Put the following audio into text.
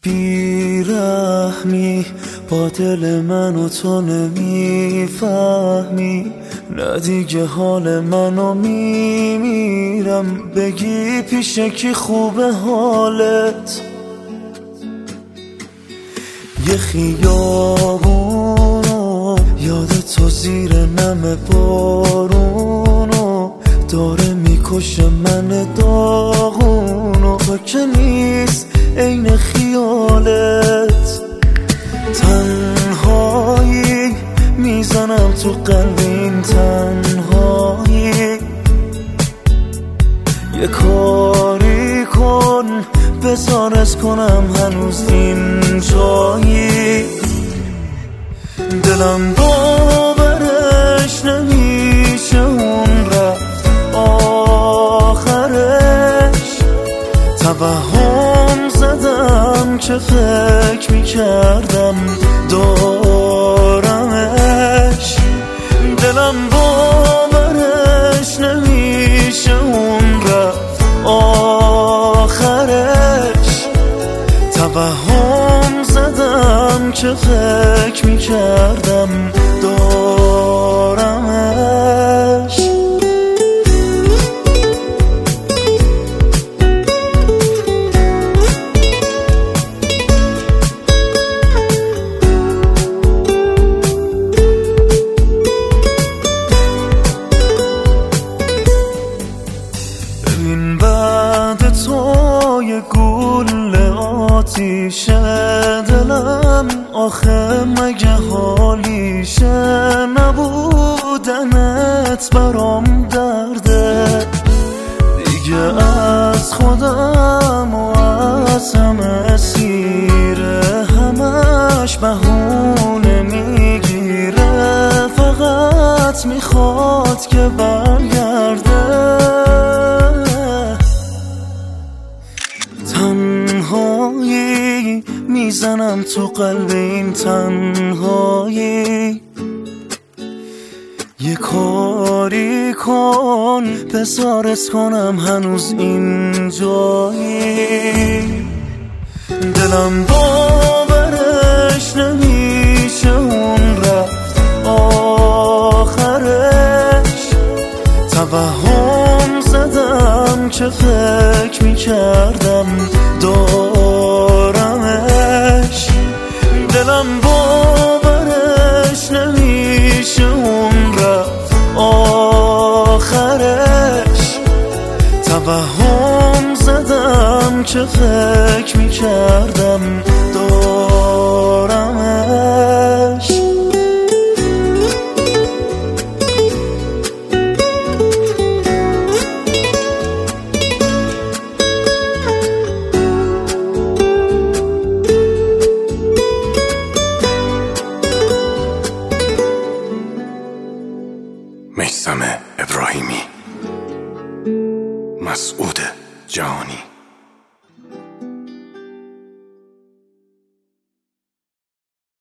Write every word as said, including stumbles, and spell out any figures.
بیرحمی با دل منو تو نمیفهمی، نه دیگه حال منو میمیرم. بگی پیش کی خوبه حالت؟ یه خیابونو یاد تو زیر نم بارونو داره میکشه من داغونو. تو که نیست عین خیالت، تنهایی میزنم تو قلب این تنهایی. یه کاری کن بذار از کنم هنوز این جایی. دلم باورش نمیشه اون رفت آخرش. توهم زدم که فکر میکردم دارمش. دلم باورش نمیشه اون رفت آخرش. توهم زدم که فکر میکردم دارمش. این بعد تو یه گل آتیشه دلم، آخه مگه حالیشه؟ نبودنت برام درده دیگه، از خودم و از همه سیره. همش بهونه میگیره، فقط میخواد که برگرده. تنهایی میزنم تو قلب این تنهایی. یه کاری کن بذارت کنم هنوز این جایی. دلم باورش نمیشه اون رفت آخرش. توهم زدم که فکر میکردم دارمش. دلم باورش نمیشه اون رفت آخرش. توهم زدم که فکر میکردم دارمش. میثم ابراهیمی، مسعود جهانی.